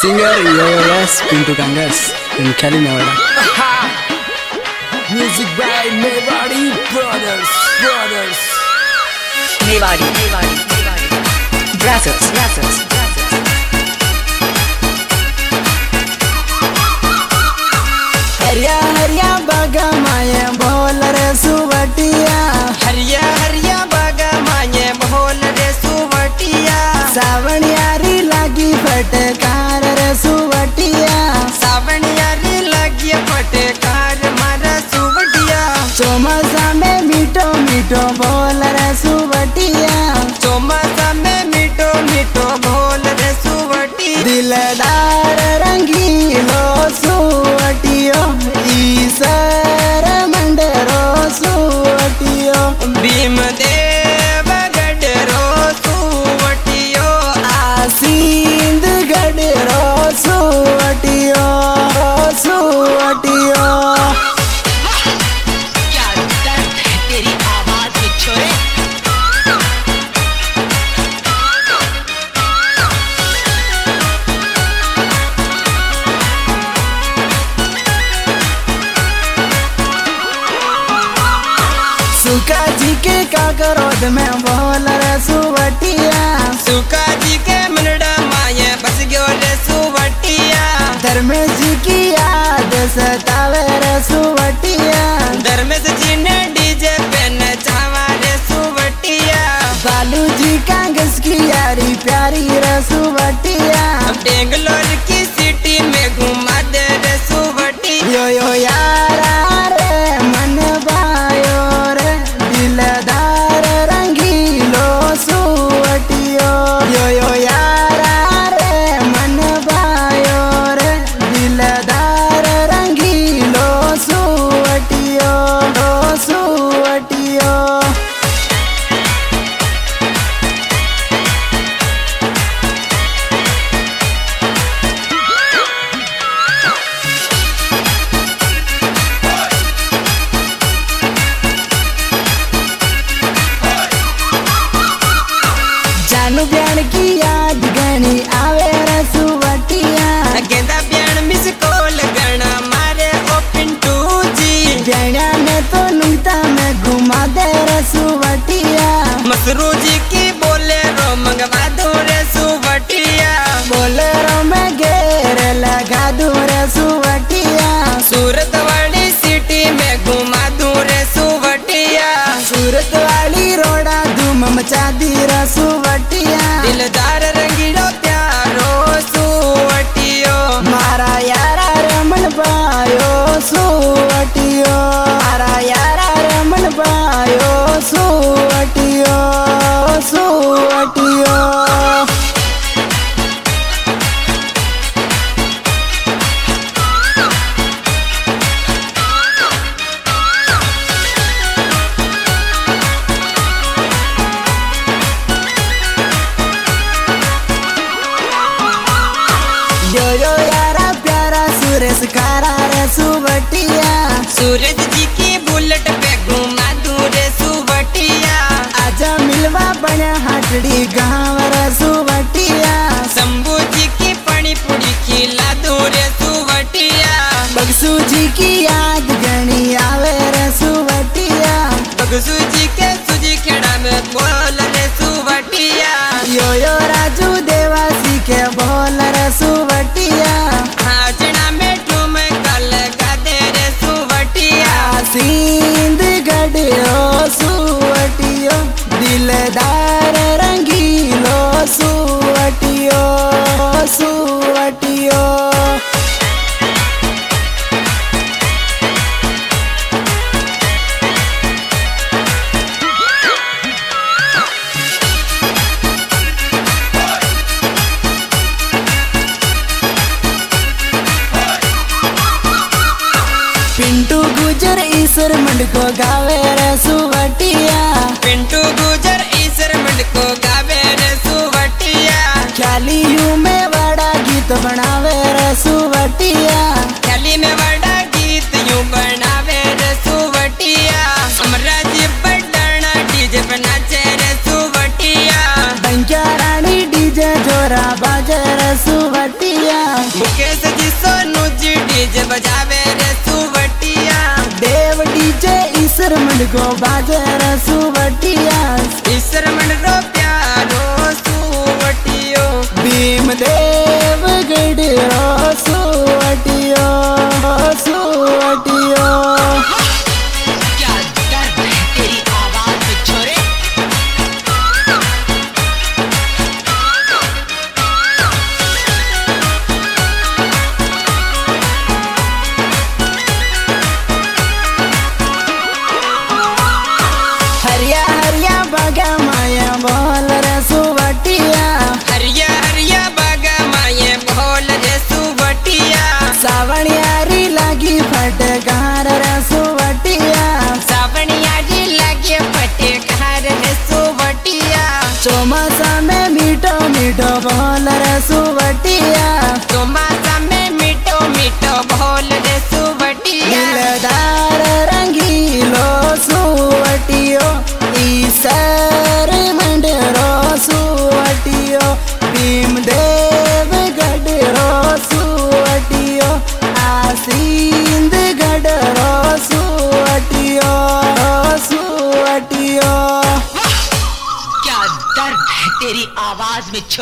Singer Yes Pintu Kangas in Cali, Nevada. Music by Mewadi Brothers. Mewadi Brothers. हरिया हरिया बागा माये बोल रे सुवटिया, हरिया हरिया बागा माये बोल रे सुवटिया, सावन यारी लागी फटकार रे सुवटिया, सावन यारी लागी फटकार मारा सुवटिया, चौमासा में मीठो मीठो बोल रे सुवटिया, चौमासा में मीठो मीठो बोल रे सुवटिया, दिलदार रंगीलो सुवटियो, ईसर मंडरो सुवटियो, भीम देव गडरो सुवटियो, आसींद गडरो सुवटियो। तेरी आवाज में छोरे सुका जी के काकरोद में बोल रे सुवटिया, सुका जी के मनड़ा माये बस गयो रे सुवटिया, धर्मेश जी की याद सतावे रे सुवटिया, धर्मेश जी ने डीजे पे नचावा रे सुवटिया, बालू जी कांगस की यारी प्यारी रे सुवटिया, बेंगलोर की सिटी में घुमा दे रे सुवटिया, यो यारा रे मन भायो रे दिलदार रंगीलो सुवटियो, यो यारा रे मन भायो रे दिलदार रंगीलो सुवटियो। जानू ब्याण की याद गणी आवे रे सुवटिया, गेंदा ब्याण मिस कॉल गणा मारे ओ पिंटू जी, ब्याणा ने तो नुंगता में घुमा दे रे सुवटिया, मसरू जी की बोले रो मंगवा दो रे सुवटिया, बोलेरो में घेर लगा दूं रे सुवटिया, सूरत वाली सिटी में घुमा दूं रे सुवटिया, सूरत वाली रोड़ा धूम मचा दी रे सुवटिया, दिलदार रंगीलो प्यारो सुवटियो, मारा यारा रमन पायो सुवटियो, मारा यारा रमन पायो सुवटियो। यो यारा प्यारा सुरेश खारा रे सुवटिया, सूरज जी की बुलेट पे घुमा दूं रे सुवटिया, आजा मिलवा बने हाटड़ी गाँव रे सुवटिया, शंभू जी की पड़ी पुड़ी खिला दूं रे सुवटिया, बगसू जी की याद गणी आवे रे सुवटिया, बगसू जी के सुजी खेड़ा में बोल रे सुवटिया, यो राजू देवासी के बोल रे सुवटिया, हाजना में ठुम कल गदे रे सुवटिया, सिंध गडियो सुवटियो, दिलदार रंगीलो सुवटियो। पिंटू गुजर ईश्वर मंड को गावे रे सुवटिया, पिंटू गुजर ईश्वर मंड को गावे रे सुवटिया, ख्याली यू में बड़ा गीत बनावे रे सुवटिया, ख्याली में बड़ा गीत यूं बनावे रे सुवटिया, अमराज पटना डीजे पे नाचे रे सुवटिया, बंक्या रानी डीजे जोरा बाजे रे सुवटिया। मुकेश जी सोनू जी डीजे बजावे रे सुवटिया। देव डीजे ईसर मंडको बाजे रे सुवटिया। ईसर मंडको प्यारो सुवटियो। भीम देव गढ़ो सुवटियो सुवटियो। क्या दर्द है तेरी आवाज में छोरे। हरिया हरिया बागा माया बोल रे सुवटिया। हरिया हरिया बागा माये बोल रे सुवटिया। सावणियारी लागी फटकार रे सुवटिया। सावणियारी लगे फटकार रे सुवटिया। चौमासा में मीठो मीठो बोल रे सुवटिया। चौमासा में मीठो मीठो बोल रे सुवटिया। दिलदार रंगीलो सुवटियो। ईसर मंडरो सुवटियो। भीम देव गढ़ो सुवटियो। आसींद गढ़ो सुवटियो सुवटियो। क्या दर्द है तेरी आवाज में छोरे।